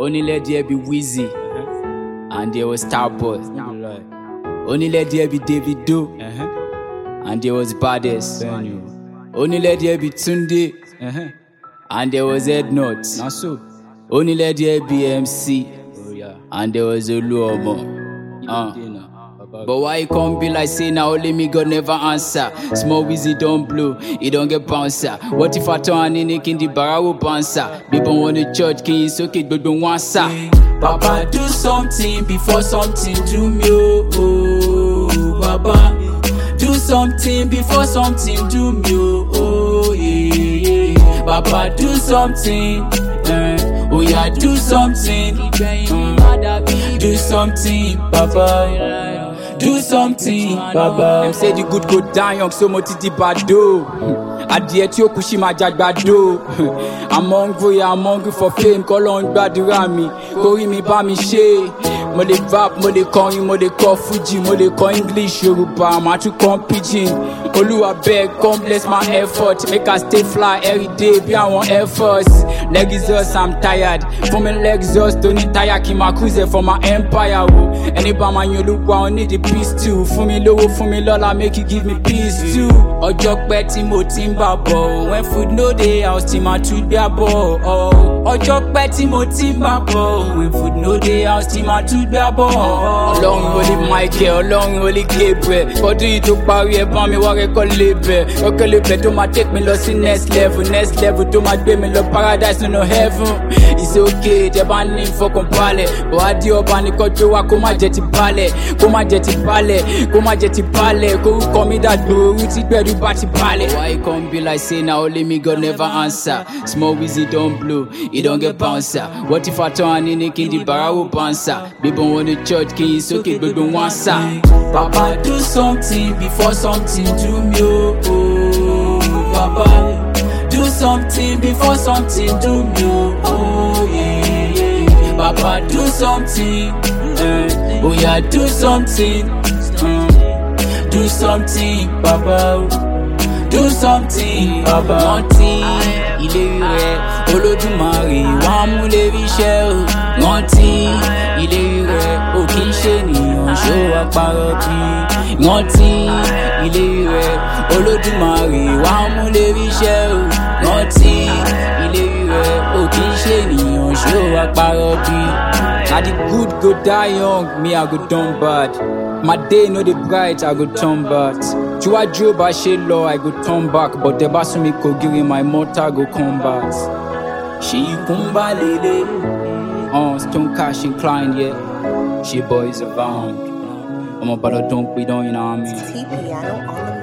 Only let there be Wheezy, and there was Starboy. Only let there be Davido, and there was Baddest. Only let there be Tunde, and there was Ed Nuts. Only let there be MC, and there was Oluomo. But why you can't be like say now only me God never answer? Small Wheezy don't blow, he don't get bouncer. What if I turn in the barrel bouncer? People want the church, can you soak it, but don't want sir. Papa do something before something do me, oh Baba. Do something before something do me, oh yeah. Papa do something, oh yeah, do something, do something, Papa. Do something, Baba. Them say the good go down young, so much the bad do. Adie tí ó kú sí máa jàgbàdo. I'm hungry for fame, kọ́ ló ń gbàdúrà mi, kórí mi bá mi ṣe. Mo lè rap, mo lè kọrin, mo lè kọ Fuji, mo lè kọ English, Yorùbá, màá tún kọ Pidgin. Olúwa beg, come bless my effort, make I stay fly every day, bí àwọn Air Force. Lexus, I'm tired, fún mi Lexus tó ní táyà kí n máa cruise for my empire. Ẹni bá máa yan Olúwa, ó need the peace too. Fún mi lówó, fún mi lọ́lá, make you give me peace too. Ọjọ́ pẹ́ tí mo ti ń bà bọ̀, when food no dey house tí màá tún gbé àbọ̀. Ọjọ́ pẹ́ tí mo ti ń bà bọ̀, when food no dey house tí màá tún gbé àbọ̀. Ọlọ́run olè Michael, Ọlọ́run olè Gabriel, ọdún yìí tó parí ẹ̀ bá mi wá rẹ́kọ̀ lébẹ̀. Rẹ́kọ̀ lébẹ̀ tó máa take mi lọ sí next level tó máa gbé mi lọ paradise nínú heaven. It's okay, jẹ́ bá ní ìfọkànbalẹ̀, bọ̀wádìí ọba nìkan tó wá kó má jẹ́ ti balẹ̀, kó má jẹ́ ti balẹ̀, kó má jẹ́ ti balẹ̀, kórúkọ mi dàgbò orú tí gbẹ̀rù bá ti balẹ̀. Why you come be like say na only me God never answer? Small Wheezy don't blow, he don't get bouncer. What if I turn in kí n di barrel bouncer? People want the church, kí n sókè gbogbo wọn sá. Papa do something before something do me, oh Papa. Do something before something do me, oh yeah. Papa do something, oh yeah, do something, do something, Papa. Do something, Papa. Rántí ilé rẹ̀, Olódùmarè wá mú lérí iṣẹ́ o. Rántí ilé rẹ̀, ò kì í ṣe ènìyàn ṣó wá parọ́ bí. Rántí ilé rẹ̀, Olódùmarè wá mú lérí iṣẹ́ o. Rántí ilé rẹ̀, ò kì í ṣe ènìyàn ṣó wá parọ́ bí. Na the good go die young, me I go turn bad. My day no dey bright, I go turn bad. Tíwájú bá ṣe lọ, I go turn back. But tẹ́ bá sún mi kògiri, my mortar go come back. Ṣé ikún bá lélẹ̀? Stone Cash inclined, yeah. She boys around. I'm about to don't be done, you know what I mean? T Piano on the